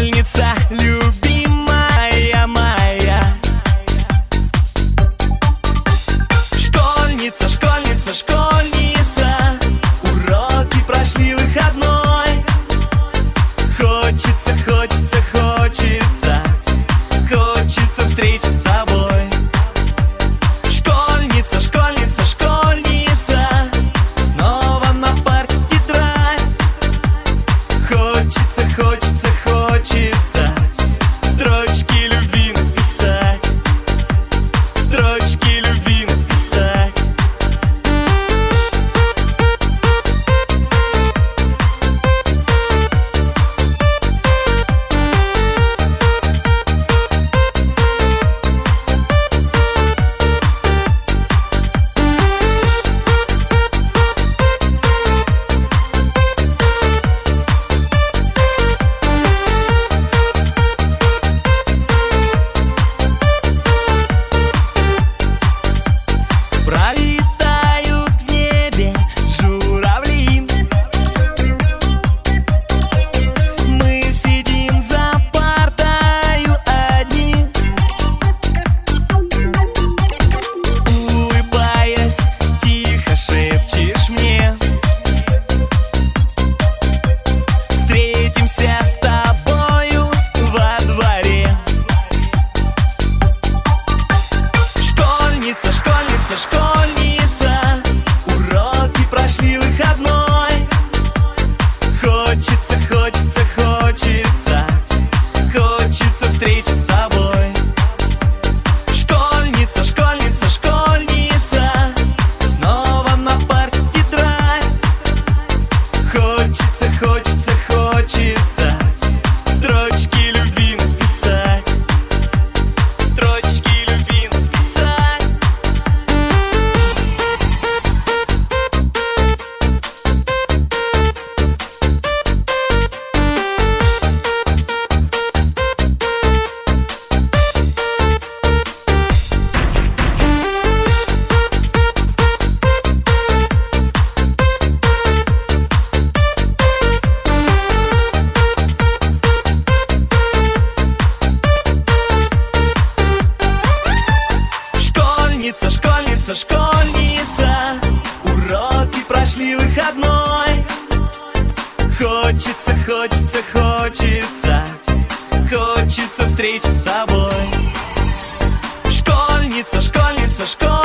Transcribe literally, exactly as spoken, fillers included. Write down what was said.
Школьница, любимая моя. Школьница, школьница, школьница, уроки прошли выходной. Хочется, хочется, хочется, хочется встречи с тобой. Школьница, школьница, школьница, снова на парте тетрадь. Хочется, хочется, хочется строчки любви написать, строчки любви написать. Пролетают в небе журавли. Мы сидим за партою одни, улыбаясь, тихо шепчешь мне: встретимся с тобою во дворе. Школьница, школьница, школьница, уроки прошли выходной. Хочется, хочется, хочется, хочется встречи с тобой. Школьница, школьница, школьница, снова на парте тетрадь. Хочется, хочется, хочется строчки любви написать, строчки любви написать. Школьница, школьница, школьница, уроки прошли выходной. Хочется, хочется, хочется, хочется встречи с тобой. Школьница, школьница, школьница.